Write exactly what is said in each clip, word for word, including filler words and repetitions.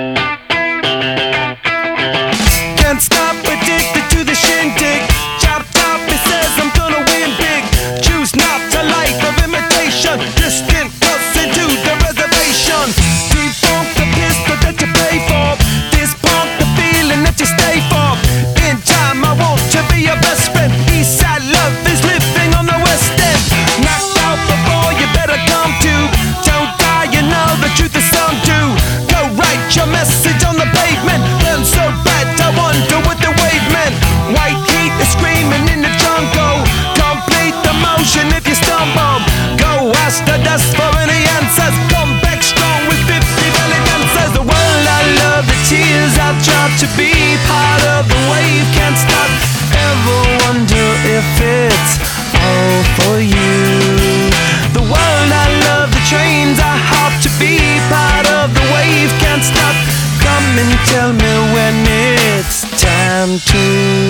Can't stop, addicted to the shindig. Chop top, it says I'm gonna win big. Choose not a life of imitation. Distant cuss into the reservation. Defunct the pistol that you pay for. This punk the feeling that you stay for. In time I want to be your best friend. Eastside love is living on the west end. Knocked out before you better come to. Don't die, you know the truth is some do. Go write your message on the pavement. Burn so bad I wonder what the wave meant. White heat is screaming in the jungle. Complete the motion if you stumble. Go ask the dust for any answers. Come back strong with fifty belly dancers. The world I love, the tears I've dropped. To be part of the wave, can't stop. Ever wonder if it's all for you? The world I love, the trains I hop. To be part of the wave, can't stop. Come and tell me when it's time to.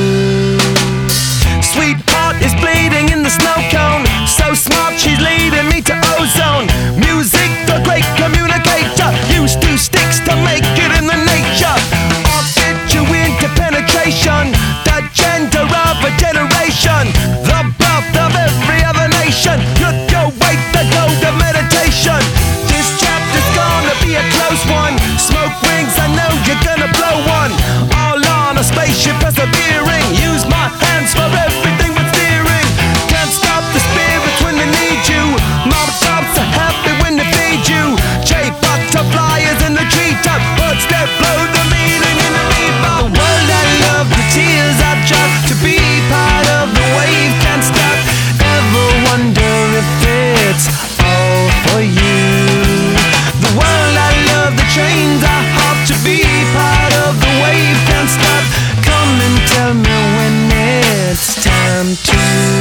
Sweetheart is bleeding in the snow cone. So smart, she's leading me to ozone. Music, the great communicator. Use two sticks to make it in the nature. I'll get you into penetration. The gender of a generation. The birth of every other nation. Look your way, the gold of meditation. This chapter's gonna be a close one. Smoke rings, I know you're gonna blow one. All on a spaceship persevering. Use my hands for everything but steering. Can't stop the spirits when they need you. Mob tops are happy when they feed you. J butterflies in the treetop. Birds that blow the meaning in the bebop. The world I love, the tears I drop. To be part of the wave, can't stop. Ever wonder if it's all for you? The world I love, the trains I hop. To be part of the wave, can't stop. Come and tell me when it's time to.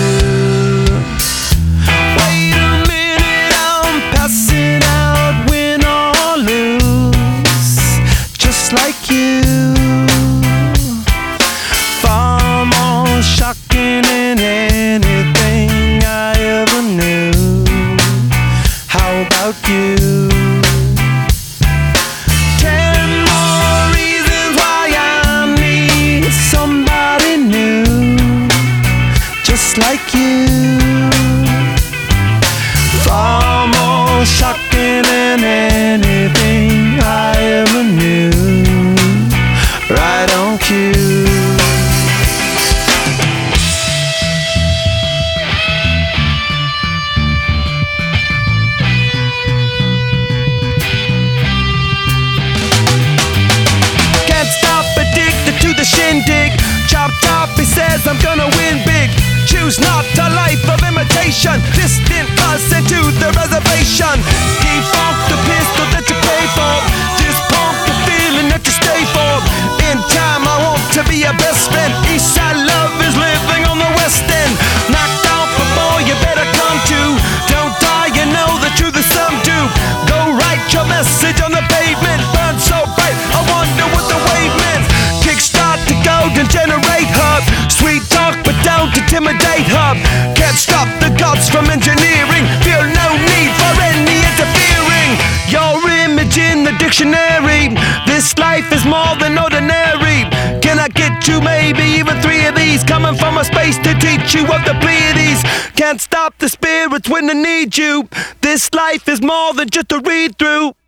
Wait a minute, I'm passing out, win or lose, just like you. Far more shocking than anything I ever knew. How about you? Ten more reasons why I need somebody new, just like you. Far more shocking than anything I ever knew. Right on cue. Can't stop, addicted to the shindig. Chop top, he says I'm gonna win big. Choose not a life of imitation. Distant us into the reservation. Defunct the pistol that you pay for. This punk the feeling that you stay for. In time I want to be your best friend. Eastside love is living on the west end. Knocked out before you better come to. Don't die, you know the truth is some do. Go write your message on the pavement. Burn so bright, I wonder what the wave meant. Kickstart the golden generate hub. Sweet talk but don't intimidate hub. Can't stop the gods from engineering. Feel no need for any interfering. Your image in the dictionary. This life is more than ordinary. Can I get you maybe even three of these? Coming from a space to teach you of the Pleiades. Can't stop the spirits when they need you. This life is more than just a read through.